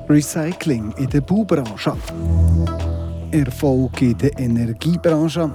Recycling in der Baubranche, Erfolg in der Energiebranche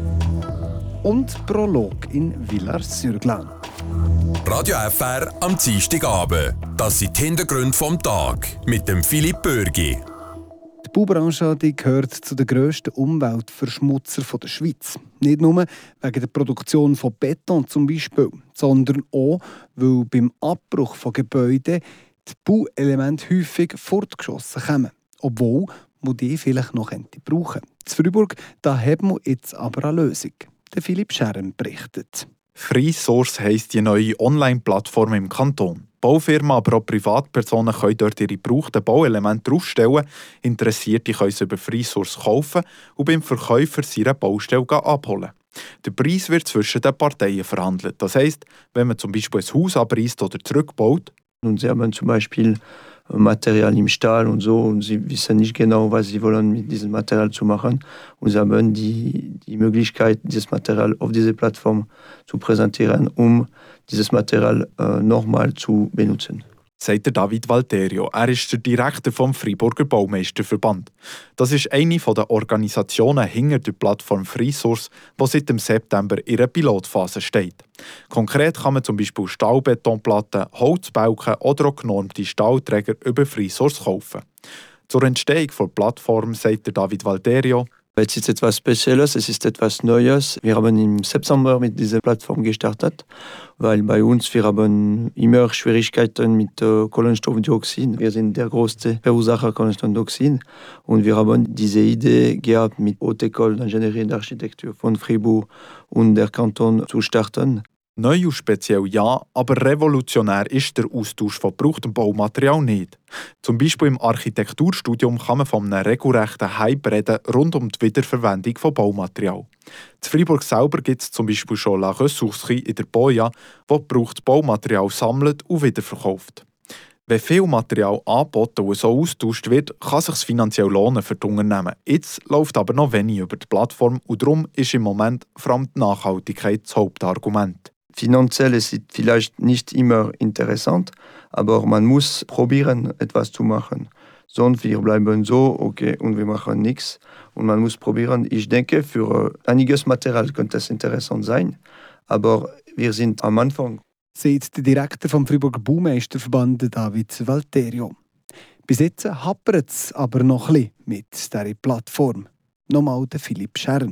und Prolog in Villars-sur-Glâne. Radio FR am Dienstagabend. Das sind die Hintergründe vom Tag mit dem Philipp Bürgi. Die Baubranche gehört zu den grössten Umweltverschmutzer der Schweiz. Nicht nur wegen der Produktion von Beton zum Beispiel, sondern auch, weil beim Abbruch von Gebäuden die Bauelemente häufig fortgeschossen kommen. Obwohl man die vielleicht noch brauchen könnte. In Freiburg hat man jetzt aber eine Lösung. Der Philipp Scherm berichtet. FreeSource heisst die neue Online-Plattform im Kanton. Baufirmen, aber auch Privatpersonen können dort ihre gebrauchten Bauelemente draufstellen. Interessierte können sie über FreeSource kaufen und beim Verkäufer seine Baustelle abholen. Der Preis wird zwischen den Parteien verhandelt. Das heisst, wenn man zum Beispiel ein Haus abreißt oder zurückbaut, und sie haben zum Beispiel Material im Stahl und so und sie wissen nicht genau, was sie wollen mit diesem Material zu machen. Und sie haben die Möglichkeit, dieses Material auf diese Plattform zu präsentieren, um dieses Material nochmal zu benutzen. sagt der David Valterio. Er ist der Direktor vom Freiburger Baumeisterverband. Das ist eine der Organisationen hinter der Plattform FreeSource, die seit dem September in einer Pilotphase steht. Konkret kann man zum Beispiel Stahlbetonplatten, Holzbalken oder auch genormte Stahlträger über FreeSource kaufen. Zur Entstehung der Plattform sagt der David Valterio: Es ist etwas Spezielles, es ist etwas Neues. Wir haben im September mit dieser Plattform gestartet, weil bei uns wir haben immer Schwierigkeiten mit Kohlenstoffdioxid. Wir sind der größte Verursacher Kohlenstoffdioxid und wir haben diese Idee gehabt, mit Haute École d'Ingénierie und Architektur von Fribourg und der Kanton zu starten. Neu und speziell ja, aber revolutionär ist der Austausch von gebrauchtem Baumaterial nicht. Zum Beispiel im Architekturstudium kann man von einem regelrechten Hype reden rund um die Wiederverwendung von Baumaterial. In Freiburg selber gibt es zum Beispiel schon La Ressourcerie in der Boja, die gebrauchtes Baumaterial sammelt und wiederverkauft. Wenn viel Material angeboten und so austauscht wird, kann es sich finanziell lohnen für die Unternehmen. Jetzt läuft aber noch wenig über die Plattform und darum ist im Moment vor allem die Nachhaltigkeit das Hauptargument. Finanziell ist es vielleicht nicht immer interessant, aber man muss probieren, etwas zu machen. Sonst wir bleiben so, okay, und wir machen nichts. Und man muss probieren. Ich denke, für einiges Material könnte es interessant sein, aber wir sind am Anfang. Sagt der Direktor vom Freiburger Baumeisterverband David Valterio. Bis jetzt hapert es aber noch ein bisschen mit dieser Plattform. Nochmal der Philipp Scherm.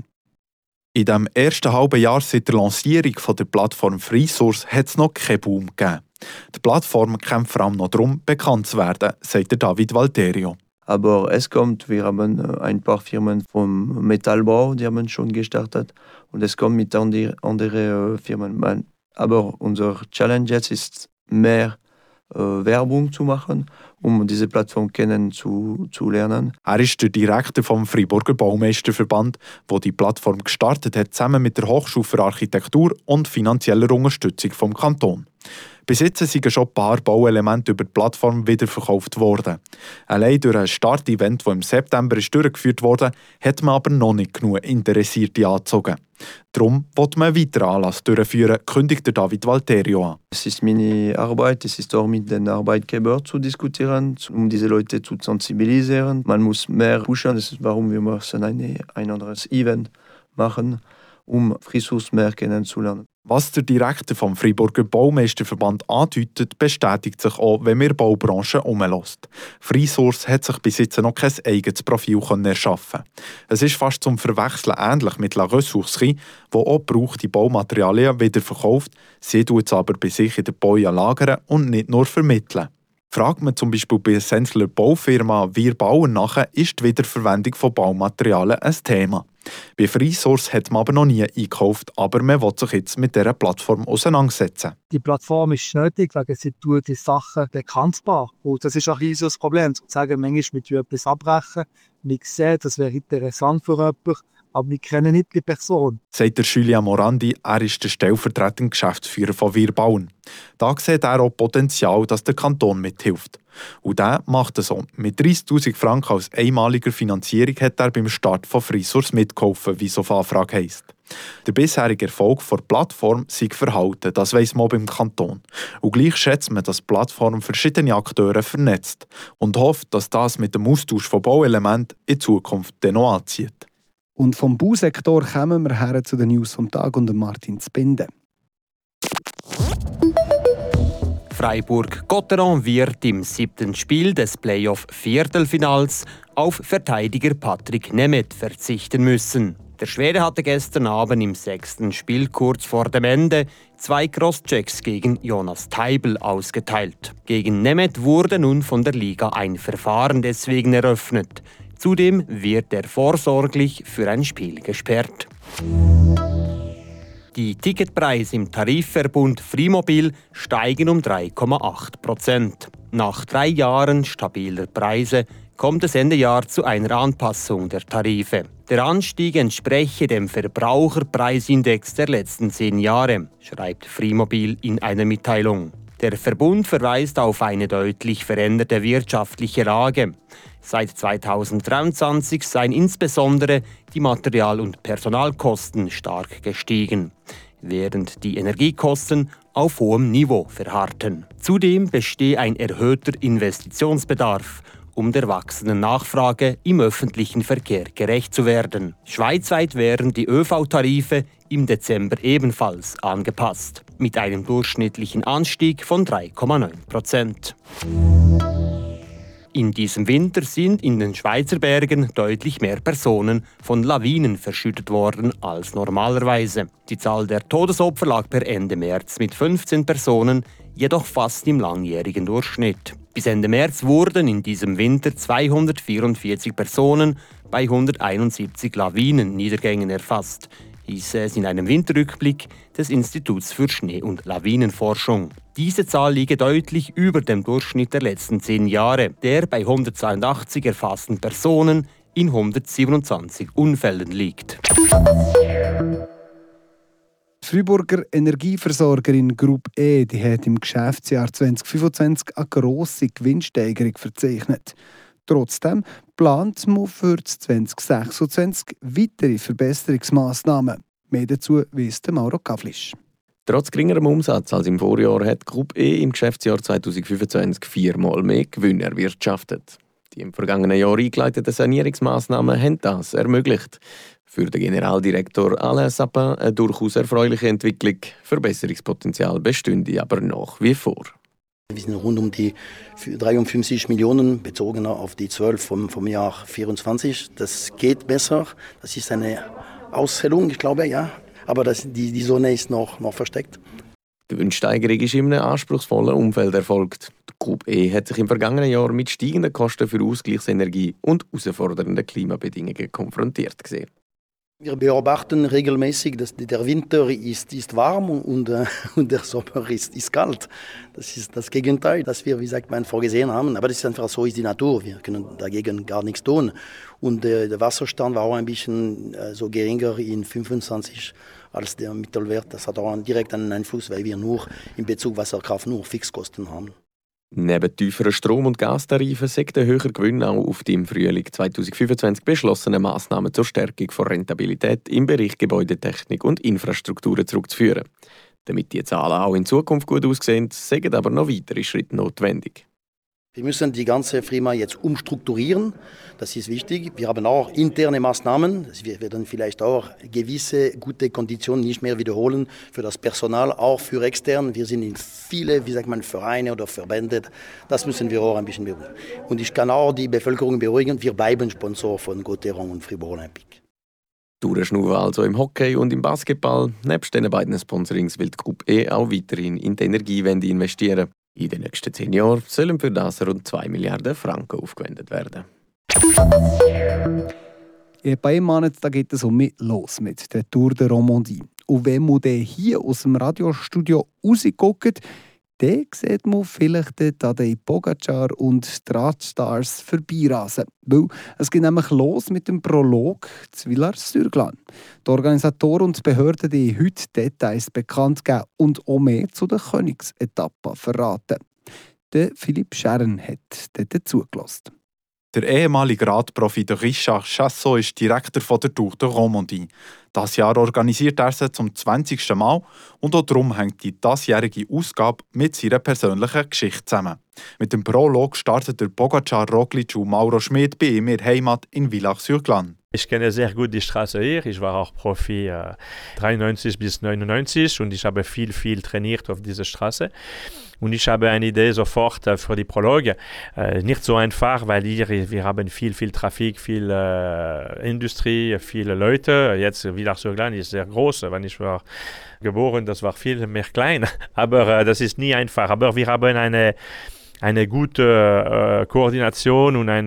In dem ersten halben Jahr seit der Lancierung der Plattform FreeSource hat es noch keinen Boom gegeben. Die Plattform kämpft vor allem noch darum, bekannt zu werden, sagt der David Valterio. Aber es kommt, wir haben ein paar Firmen vom Metallbau, die haben schon gestartet und es kommt mit anderen Firmen. Aber unser Challenge jetzt ist, mehr Werbung zu machen, um diese Plattform kennenzulernen. Er ist der Direktor vom Freiburger Baumeisterverband, der die Plattform gestartet hat, zusammen mit der Hochschule für Architektur und finanzieller Unterstützung vom Kanton. Bis jetzt sind schon ein paar Bauelemente über die Plattform wiederverkauft worden. Allein durch ein Startevent, das im September durchgeführt wurde, hat man aber noch nicht genug Interessierte angezogen. Darum will man einen weiteren Anlass durchführen, kündigt David Valterio an. Es ist meine Arbeit, es ist auch mit den Arbeitgebern zu diskutieren, um diese Leute zu sensibilisieren. Man muss mehr pushen, das ist warum wir müssen ein anderes Event machen, um FreeSource mehr kennenzulernen. Was der Direktor vom Freiburger Baumeisterverband andeutet, bestätigt sich auch, wenn man die Baubranche umlässt. FreeSource hat sich bis jetzt noch kein eigenes Profil erschaffen. Es ist fast zum Verwechseln ähnlich mit La Ressourcerie, die auch gebrauchte Baumaterialien wieder verkauft, sie tut es aber bei sich in der Boja lagern und nicht nur vermitteln. Fragt man zum Beispiel bei Sensler Baufirma «Wir bauen nachher», ist die Wiederverwendung von Baumaterialien ein Thema. Bei FreeSource hat man aber noch nie eingekauft, aber man will sich jetzt mit dieser Plattform auseinandersetzen. Die Plattform ist nötig, weil sie tut die Sachen bekanntbar. Und das ist auch ein riesiges Problem. Zu sagen, manchmal mit etwas abbrechen, nicht sehen, das wäre interessant für jemanden, aber wir kennen nicht die Person. Sagt der Julia Morandi, er ist der stellvertretende Geschäftsführer von «Wir bauen». Da sieht er auch Potenzial, dass der Kanton mithilft. Und der macht es so. Mit 30'000 Franken als einmaliger Finanzierung hat er beim Start von FreeSource mitgeholfen, wie es auf Anfrage heisst. Der bisherige Erfolg der Plattform sei verhalten, das weiss man beim Kanton. Und gleich schätzt man, dass die Plattform verschiedene Akteure vernetzt und hofft, dass das mit dem Austausch von Bauelementen in Zukunft noch anzieht. Und vom Bausektor kommen wir her zu den News vom Tag und Martin Zbinden. Freiburg-Gotteron wird im 7. Spiel des Playoff-Viertelfinals auf Verteidiger Patrick Nemeth verzichten müssen. Der Schwede hatte gestern Abend im 6. Spiel kurz vor dem Ende 2 Crosschecks gegen Jonas Teibel ausgeteilt. Gegen Nemeth wurde nun von der Liga ein Verfahren deswegen eröffnet. Zudem wird er vorsorglich für ein Spiel gesperrt. Die Ticketpreise im Tarifverbund Frimobil steigen um 3,8%. Nach 3 Jahren stabiler Preise kommt es Ende Jahr zu einer Anpassung der Tarife. Der Anstieg entspreche dem Verbraucherpreisindex der letzten 10 Jahre, schreibt Frimobil in einer Mitteilung. Der Verbund verweist auf eine deutlich veränderte wirtschaftliche Lage. Seit 2023 seien insbesondere die Material- und Personalkosten stark gestiegen, während die Energiekosten auf hohem Niveau verharrten. Zudem bestehe ein erhöhter Investitionsbedarf, um der wachsenden Nachfrage im öffentlichen Verkehr gerecht zu werden. Schweizweit wären die ÖV-Tarife im Dezember ebenfalls angepasst, mit einem durchschnittlichen Anstieg von 3,9%. In diesem Winter sind in den Schweizer Bergen deutlich mehr Personen von Lawinen verschüttet worden als normalerweise. Die Zahl der Todesopfer lag per Ende März mit 15 Personen, jedoch fast im langjährigen Durchschnitt. Bis Ende März wurden in diesem Winter 244 Personen bei 171 Lawinenniedergängen erfasst, hieß es in einem Winterrückblick des Instituts für Schnee- und Lawinenforschung. Diese Zahl liege deutlich über dem Durchschnitt der letzten 10 Jahre, der bei 182 erfassten Personen in 127 Unfällen liegt. Die Freiburger Energieversorgerin Group E die hat im Geschäftsjahr 2025 eine grosse Gewinnsteigerung verzeichnet. Trotzdem plant man für 2026 weitere Verbesserungsmaßnahmen. Mehr dazu weiss Mauro Kavlisch. Trotz geringerem Umsatz als im Vorjahr hat die Group E im Geschäftsjahr 2025 4-mal mehr Gewinn erwirtschaftet. Die im vergangenen Jahr eingeleiteten Sanierungsmaßnahmen haben das ermöglicht. Für den Generaldirektor Alain Sapin eine durchaus erfreuliche Entwicklung. Verbesserungspotenzial bestünde aber nach wie vor. Wir sind rund um die 53 Millionen, bezogen auf die 12 vom Jahr 2024. Das geht besser. Das ist eine Auszählung, ich glaube, ja. Aber die Sonne ist noch versteckt. Die Gewinnsteigerung ist in einem anspruchsvollen Umfeld erfolgt. Die Group E hat sich im vergangenen Jahr mit steigenden Kosten für Ausgleichsenergie und herausfordernden Klimabedingungen konfrontiert gesehen. Wir beobachten regelmäßig, dass der Winter ist warm und der Sommer ist kalt. Das ist das Gegenteil, das wir, wie sagt man, vorgesehen haben. Aber das ist einfach so, ist die Natur. Wir können dagegen gar nichts tun. Und der Wasserstand war auch ein bisschen so geringer in 25 als der Mittelwert. Das hat auch direkt einen Einfluss, weil wir nur in Bezug Wasserkraft nur Fixkosten haben. Neben tieferen Strom- und Gastarifen sagt der höhere Gewinn auch auf die im Frühling 2025 beschlossenen Massnahmen zur Stärkung von Rentabilität im Bereich Gebäudetechnik und Infrastrukturen zurückzuführen. Damit die Zahlen auch in Zukunft gut aussehen, sind aber noch weitere Schritte notwendig. Wir müssen die ganze Firma jetzt umstrukturieren, das ist wichtig. Wir haben auch interne Maßnahmen, wir werden vielleicht auch gewisse gute Konditionen nicht mehr wiederholen für das Personal, auch für extern. Wir sind in viele, Vereine oder Verbände, das müssen wir auch ein bisschen beruhigen. Und ich kann auch die Bevölkerung beruhigen, wir bleiben Sponsor von Gotteron und Fribourg Olympique. Durchschnaufen also im Hockey und im Basketball. Nebst den beiden Sponsorings will die Group E auch weiterhin in die Energiewende investieren. In den nächsten 10 Jahren sollen für das rund 2 Milliarden Franken aufgewendet werden. In ein paar Monaten geht es los mit der Tour de Romandie. Und wenn man dann hier aus dem Radiostudio rausguckt, dann sieht man vielleicht Tadej Pogacar und die Radstars vorbeirasen. Weil es geht nämlich los mit dem Prolog zu Villars-sur-Glâne. Die Organisatoren und die Behörden haben heute Details bekannt gegeben und auch mehr zu der Königsetappe verraten. Der Philipp Schern hat dort zugelassen. Der ehemalige Radprofi Richard Chassot ist Direktor der Tour de Romandie. Das Jahr organisiert er sie zum 20. Mal und auch darum hängt die diesjährige Ausgabe mit seiner persönlichen Geschichte zusammen. Mit dem Prolog startet der Pogacar, Roglic und Mauro Schmid bei ihm in der Heimat in Villach-sur-Glâne. Ich kenne sehr gut die Straße hier. Ich war auch Profi 93 bis 99 und ich habe viel trainiert auf dieser Straße. Und ich habe eine Idee sofort für die Prologe. Nicht so einfach, weil hier wir haben viel Trafik, viel Industrie, viele Leute. Jetzt Villach-sur-Glâne ist sehr groß. Wenn ich war geboren, das war viel mehr klein. Aber das ist nie einfach. Aber wir haben eine gute Koordination und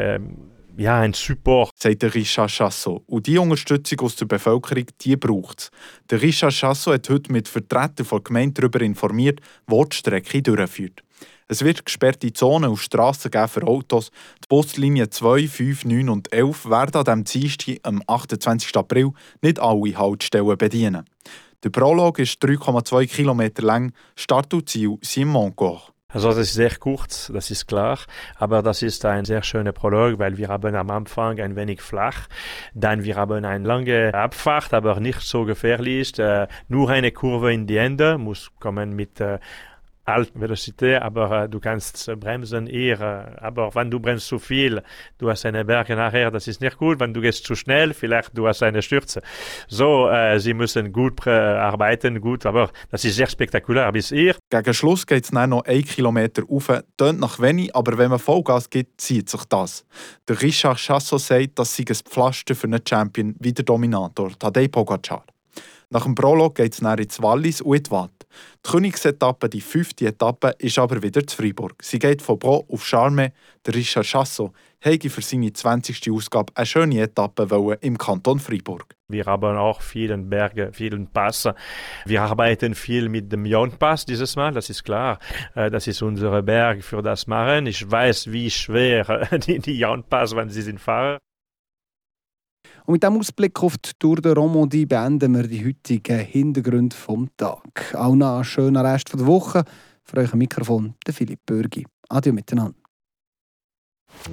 ein Support. Sagt der Richard Chassot. Und diese Unterstützung aus der Bevölkerung, die braucht es. Der Richard Chassot hat heute mit Vertretern der Gemeinde darüber informiert, wo die Strecke durchführt. Es wird gesperrte Zonen und Strassen geben für Autos. Die Buslinien 2, 5, 9 und 11 werden an diesem Dienstag, am 28. April, nicht alle Haltestellen bedienen. Der Prolog ist 3,2 Kilometer lang. Start und Ziel sind Montcourt. Also das ist sehr kurz, das ist klar, aber das ist ein sehr schöner Prolog, weil wir haben am Anfang ein wenig flach, dann wir haben eine lange Abfahrt, aber nicht so gefährlich, nur eine Kurve in die Ende, muss kommen mit Velocität, aber du kannst bremsen eher, aber wenn du bremst zu viel, du hast eine Berge nachher, das ist nicht gut, wenn du gehst zu schnell, vielleicht du hast eine Stürze. So, sie müssen gut arbeiten, gut, aber das ist sehr spektakulär bis hier. Gegen Schluss geht es dann noch 1 Kilometer rauf, tönt nach wenig, aber wenn man Vollgas gibt, zieht sich das. Der Richard Chassot sagt, das sei ein Pflaster für einen Champion wie der Dominator, Tadej Pogacar. Nach dem Prolog geht es dann ins Wallis und in die Watt. Die Königsetappe, die 5. Etappe, ist aber wieder zu Freiburg. Sie geht von Bro auf Charme. Der Richard Chassot hätte für seine 20. Ausgabe eine schöne Etappe im Kanton Freiburg. Wir haben auch viele Berge, vielen Pass. Wir arbeiten viel mit dem Jaunpass dieses Mal, das ist klar. Das ist unser Berg für das Machen. Ich weiß, wie schwer die Jaunpass, wenn sie sind fahren. Und mit diesem Ausblick auf die Tour de Romandie beenden wir die heutigen Hintergründe vom Tag. Auch noch einen schönen Rest der Woche. Für euch am Mikrofon der Philipp Bürgi. Adieu miteinander.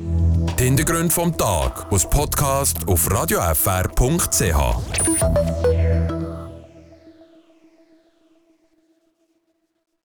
Die Hintergründe vom Tag aus Podcast auf radiofr.ch.